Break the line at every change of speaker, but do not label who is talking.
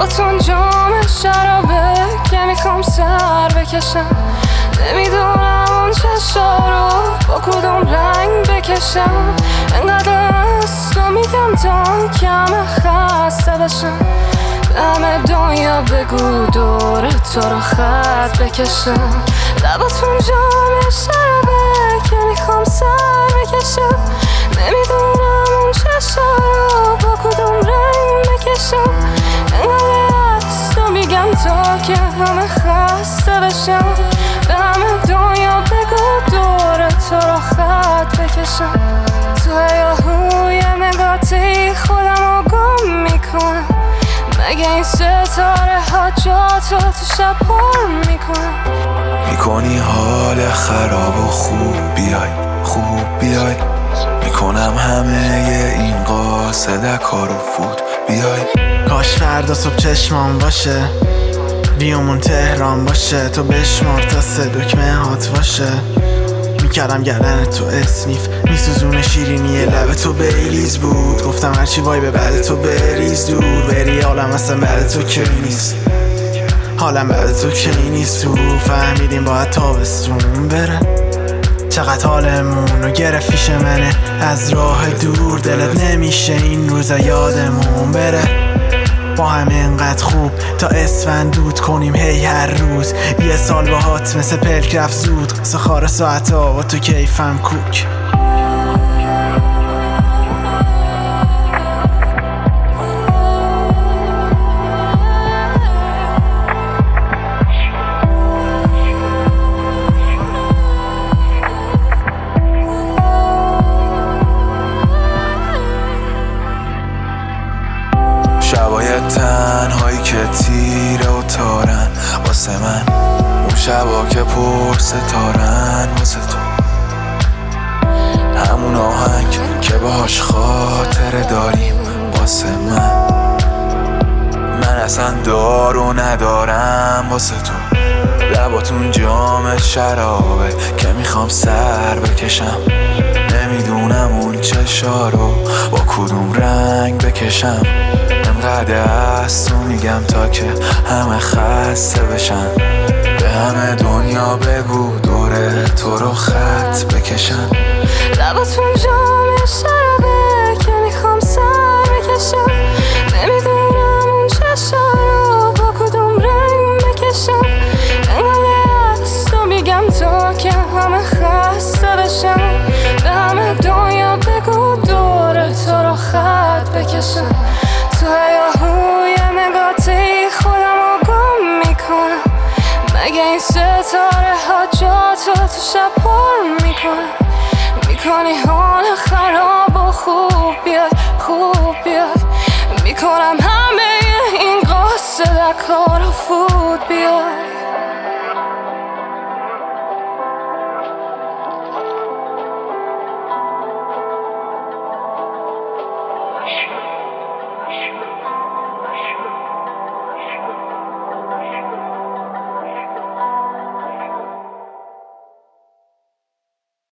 لباتون جام شرابه که میخوام سر بکشم. نمیدونم اون چشا رو با کدوم رنگ بکشم. انقدر است و میگم تا کم خسته بشم. همه دنیا بگو دور تو رو خط بکشم. لباتون جام شرابه که میخوام سر بکشم. نمیدونم اون چشا رو با کدوم رنگ بکشم. انقدر است و میگم تا که همه خسته بشم. به همه دنیا بگو دور تو رو خط بکشم. تو هیاهوی نگاتی خودم رو گم میکنم. مگه این ستاره ها جاتو تو شب پر میکنم.
میکنی حال خراب و خوب بیای خوب بیای. میکنم همه این قاصد کارو فوت بیای.
کاش فردا صبح چشمام باشه ویومون تهران باشه. تو بشمار تا 3 دکمه هات باشه. میکردم گردن تو اسنیف میسوزونه شیرینی لب تو بریلیز بود. گفتم هرچی وای به بعد تو بریز دور بری. حالم اصلا بعد تو که نیست. حالم بعد تو که نیست. تو فهمیدیم باید تابستون بره. چقدر حالمون رو گرفت پیش منه از راه دور. دلت نمیشه این روزا یادمون بره. با هم اینقدر خوب تا اسفند دود کنیم هی هر روز. یه سال باهات مثل پلک رفت زود. قصه خار ساعت ها با تو کیفم کوک.
شبای تنهایی که تیره و تارن واسه من. اون شبا که پر ستارن واسه تو. همون آهنگ که باهاش خاطره داریم واسه من اصلا دارو ندارم واسه تو. لباتون جام شرابه که میخوام سر بکشم. نمیدونم اون چشا رو با کدوم رنگ بکشم. انقدر است و میگم تا که همه خسته بشن. به همه دنیا بگو دور تو رو خط بکشن.
لباتون جام شرابه که میخوام سر بکشم. نمیدونم اون چشا رو با کدوم رنگ بکشم. انقدر است و میگم تا که همه خسته بشن. به همه دنیا بگو دور تو رو خط بکشم. تو هیاهوی نگاتی خودم رو گم میکنم. مگه این ستاره ها جاتو تو شب پر میکنم. میکنی حال خراب و خوب بیای خوب بیای. میکنم همه این قاصد کار و فوت بیای.
Thank you.